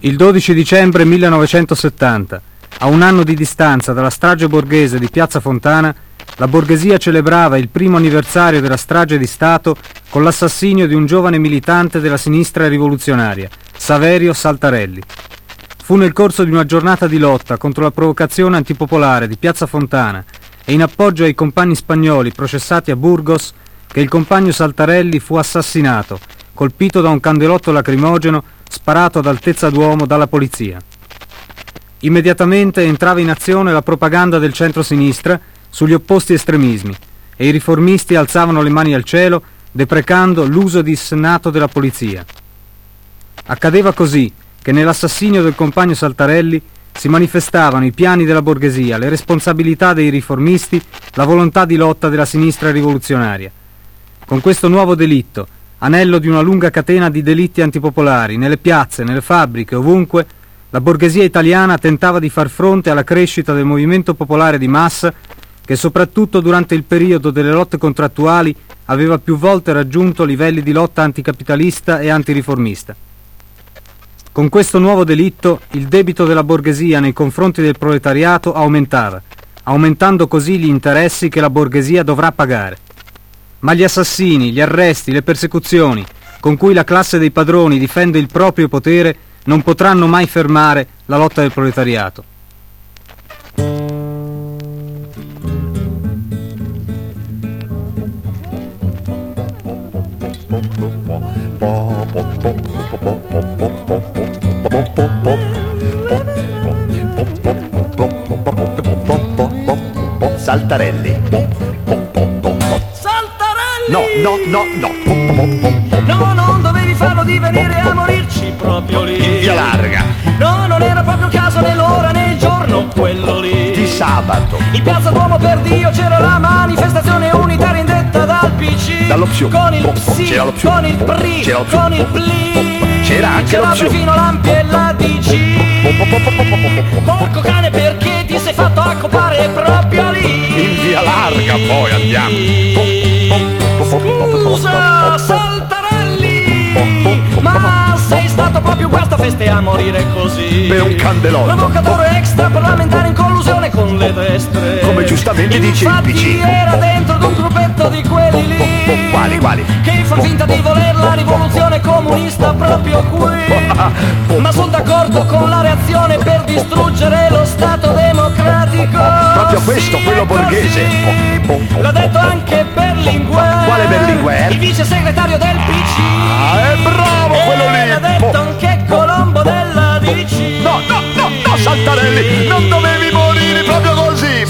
Il 12 dicembre 1970, a un anno di distanza dalla strage borghese di Piazza Fontana, la borghesia celebrava il primo anniversario della strage di Stato con l'assassinio di un giovane militante della sinistra rivoluzionaria, Saverio Saltarelli. Fu nel corso di una giornata di lotta contro la provocazione antipopolare di Piazza Fontana e in appoggio ai compagni spagnoli processati a Burgos che il compagno Saltarelli fu assassinato, colpito da un candelotto lacrimogeno sparato ad altezza d'uomo dalla polizia. Immediatamente entrava in azione la propaganda del centro-sinistra sugli opposti estremismi e i riformisti alzavano le mani al cielo deprecando l'uso dissennato della polizia. Accadeva così che nell'assassinio del compagno Saltarelli si manifestavano i piani della borghesia, le responsabilità dei riformisti, la volontà di lotta della sinistra rivoluzionaria. Con questo nuovo delitto, anello di una lunga catena di delitti antipopolari, nelle piazze, nelle fabbriche, ovunque, la borghesia italiana tentava di far fronte alla crescita del movimento popolare di massa che soprattutto durante il periodo delle lotte contrattuali aveva più volte raggiunto livelli di lotta anticapitalista e antiriformista. Con questo nuovo delitto il debito della borghesia nei confronti del proletariato aumentava, aumentando così gli interessi che la borghesia dovrà pagare. Ma gli assassini, gli arresti, le persecuzioni con cui la classe dei padroni difende il proprio potere non potranno mai fermare la lotta del proletariato. Saltarelli. No. No, non dovevi farlo di venire a morirci proprio lì. In via Larga. No, non era proprio il caso né l'ora né il giorno, quello lì. Di sabato. In piazza Duomo per Dio c'era la manifestazione unitaria indetta dal PC. Dall'opzione. Con il PSI, C'era l'opzione. con il PRI, C'era l'opzione. con il PLI. C'era anche l'opzione. perfino l'ANPI e la DC. Porco cane, perché ti sei fatto accopare proprio lì? In via Larga poi andiamo. Scusa, Saltarelli, ma sei stato proprio guasta feste a morire così. Per un candelotto. Provocatore extraparlamentare in collusione con le destre. Come giustamente dice il Infatti PC. era dentro ad un gruppetto di quelli lì. Quali? Che fa finta di voler la rivoluzione comunista proprio qui. Ma sono d'accordo con la reazione per distruggere lo Stato democratico. Proprio questo, Sì, quello è borghese. così. L'ha detto anche Berlinguer. Quale Berlinguer? Il vice segretario del PC. È bravo quello lì. L'ha detto anche Colombo della DC. No, Saltarelli, non dovevi morire proprio così.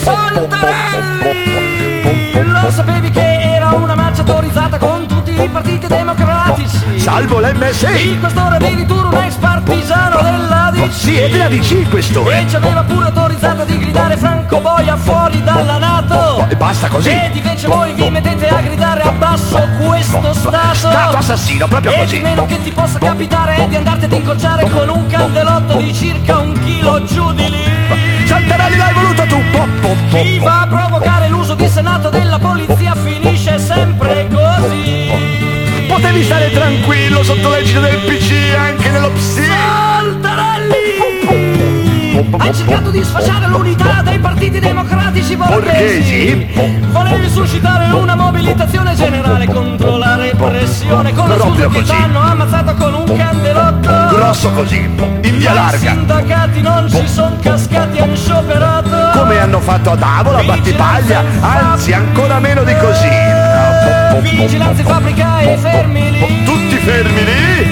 Saltarelli, lo sapevi che era una marcia autorizzata con tutti i partiti democratici. Salvo l'MSI. Il questore addirittura un ex partigiano della DC. Sì, è della DC il questore. E ci aveva pure autorizzato di gridare Franco Boia fuori dalla NATO. E basta così. Ed invece voi vi mettete a gridare abbasso questo Stato assassino, proprio e così. di meno che ti possa capitare è di andarti ad incrociare con un candelotto di circa 1 chilo giù di lì. Saltarelli, l'hai voluto tu. Chi va a provocare l'uso dissennato della polizia finisce sempre così. Potevi stare tranquillo sotto l'egida del PC anche nello PSI. Saltarelli, hai cercato di sfasciare l'unità dei partiti democratici borghesi. Volevi suscitare una mobilitazione generale contro la repressione. Con la Proprio scusa che così. t'hanno ammazzato con un candelotto. Grosso così, in via I Larga. sindacati non ci sono cascati, hanno scioperato. Come hanno fatto a Tavola, a Battipaglia, anzi ancora meno di così. Vigilanza in fabbrica e fermi lì. Tutti fermi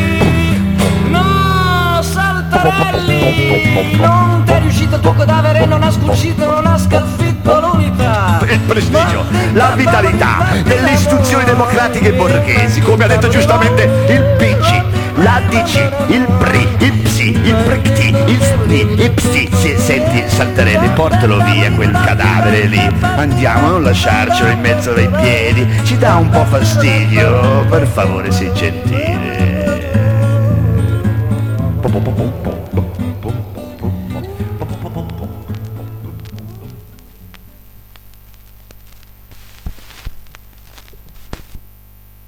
lì. No, Saltarelli, non ti è riuscito il tuo cadavere, non ha scucito, non ha scalfitto l'unità. Il prestigio, la vitalità delle istituzioni democratiche borghesi, come ha detto giustamente il PC, l'ADC, il PRI, il PSI, il PRICTI, il SPI, il PSI. Senti Saltarelli, portalo via quel cadavere lì. Andiamo, non lasciarcelo in mezzo ai piedi, ci dà un po' fastidio. Per favore, sii gentile.